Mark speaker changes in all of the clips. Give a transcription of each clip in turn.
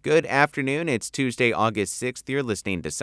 Speaker 1: Good afternoon. It's Tuesday, August 6th. You're listening to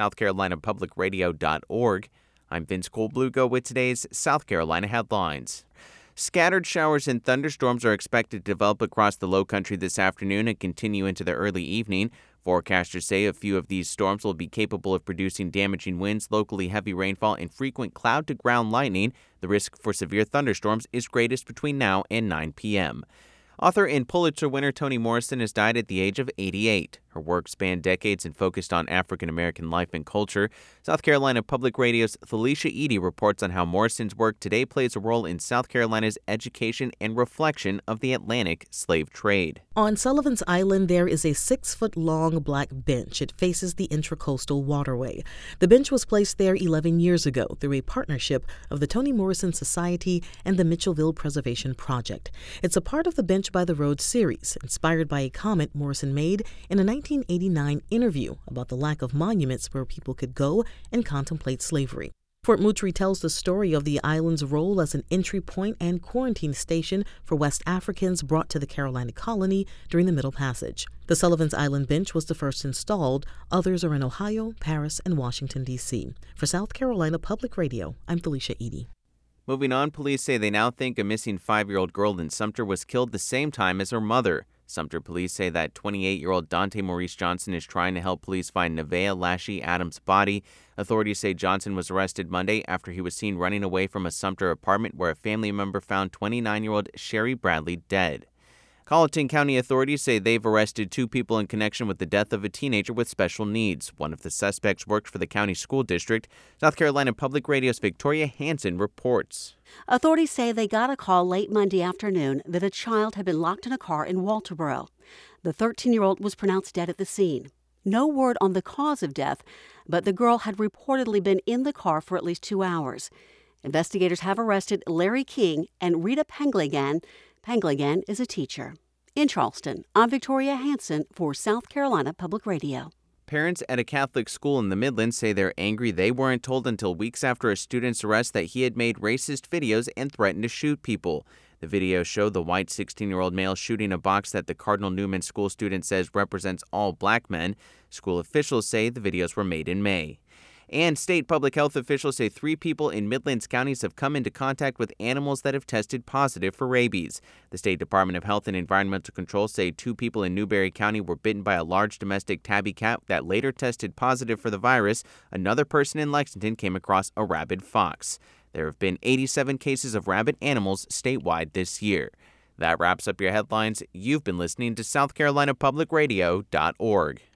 Speaker 1: SouthCarolinaPublicRadio.org. I'm Vince Colblugo with today's South Carolina headlines. Scattered showers and thunderstorms are expected to develop across the Lowcountry this afternoon and continue into the early evening. Forecasters say a few of these storms will be capable of producing damaging winds, locally heavy rainfall, and frequent cloud-to-ground lightning. The risk for severe thunderstorms is greatest between now and 9 p.m. Author and Pulitzer winner Toni Morrison has died at the age of 88. Her work spanned decades and focused on African-American life and culture. South Carolina Public Radio's Felicia Edie reports on how Morrison's work today plays a role in South Carolina's education and reflection of the Atlantic slave trade.
Speaker 2: On Sullivan's Island, there is a 6-foot-long black bench. It faces the Intracoastal Waterway. The bench was placed there 11 years ago through a partnership of the Toni Morrison Society and the Mitchellville Preservation Project. It's a part of the Bench by the Road series, inspired by a comment Morrison made in a 1989 interview about the lack of monuments where people could go and contemplate slavery. Fort Moultrie tells the story of the island's role as an entry point and quarantine station for West Africans brought to the Carolina colony during the Middle Passage. The Sullivan's Island bench was the first installed. Others are in Ohio, Paris, and Washington, D.C. For South Carolina Public Radio, I'm Felicia Edie.
Speaker 1: Moving on, police say they now think a missing 5-year-old girl in Sumter was killed the same time as her mother. Sumter police say that 28-year-old Dante Maurice Johnson is trying to help police find Nevaeh Lashley Adams' body. Authorities say Johnson was arrested Monday after he was seen running away from a Sumter apartment where a family member found 29-year-old Sherry Bradley dead. Colleton County authorities say they've arrested 2 people in connection with the death of a teenager with special needs. One of the suspects worked for the county school district. South Carolina Public Radio's Victoria Hansen reports.
Speaker 3: Authorities say they got a call late Monday afternoon that a child had been locked in a car in Walterboro. The 13-year-old was pronounced dead at the scene. No word on the cause of death, but the girl had reportedly been in the car for at least 2 hours. Investigators have arrested Larry King and Rita Panglagan. Panglagan is a teacher. In Charleston, I'm Victoria Hansen for South Carolina Public Radio.
Speaker 1: Parents at a Catholic school in the Midlands say they're angry they weren't told until weeks after a student's arrest that he had made racist videos and threatened to shoot people. The videos show the white 16-year-old male shooting a box that the Cardinal Newman school student says represents all black men. School officials say the videos were made in May. And state public health officials say 3 people in Midlands counties have come into contact with animals that have tested positive for rabies. The State Department of Health and Environmental Control say 2 people in Newberry County were bitten by a large domestic tabby cat that later tested positive for the virus. Another person in Lexington came across a rabid fox. There have been 87 cases of rabid animals statewide this year. That wraps up your headlines. You've been listening to SouthCarolinaPublicRadio.org.